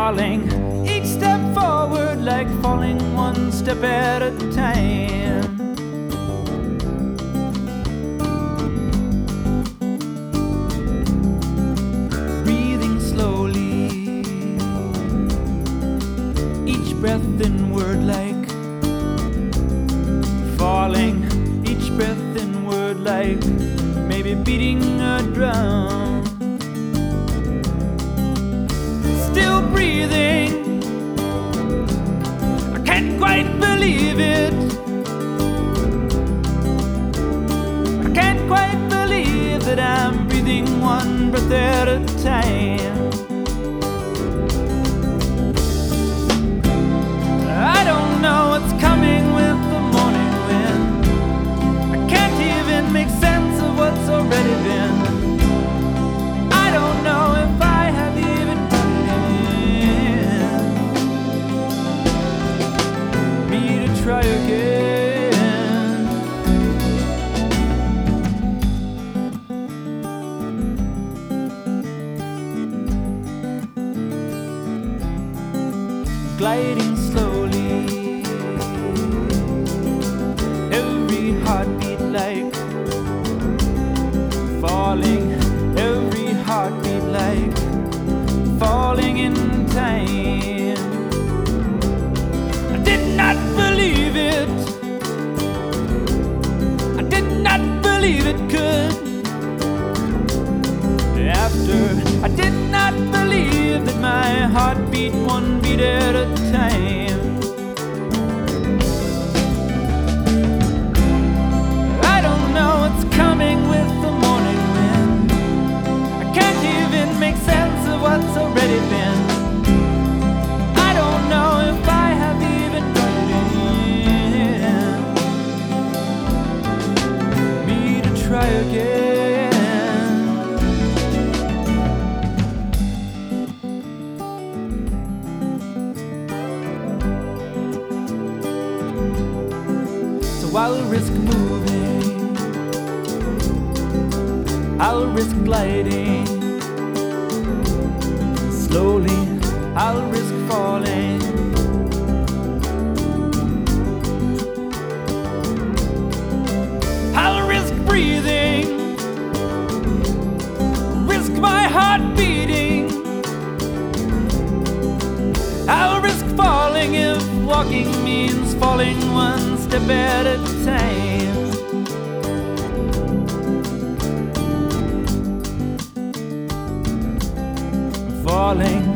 falling, each step forward like falling one step at a time. Breathing slowly, each breath inward like falling, each breath inward like maybe beating a drum. Still breathing, I can't quite believe it. I can't quite believe that I'm breathing one breath at a time. I don't know what's coming with the morning wind. I can't even make sense of what's already been. I don't know if I have even try again. Gliding slowly, every heartbeat like falling, every heartbeat like falling in time. I did not believe it. I did not believe it could. After I did not believe that my heart beat one beat at a time. I don't know what's coming with the morning wind. I can't even make sense of what's already been. I don't know if I have even try again. So I'll risk moving, I'll risk gliding. Slowly, I'll risk falling. I'll risk breathing, risk my heart beating. I'll risk falling if walking means falling one step at a time. Falling,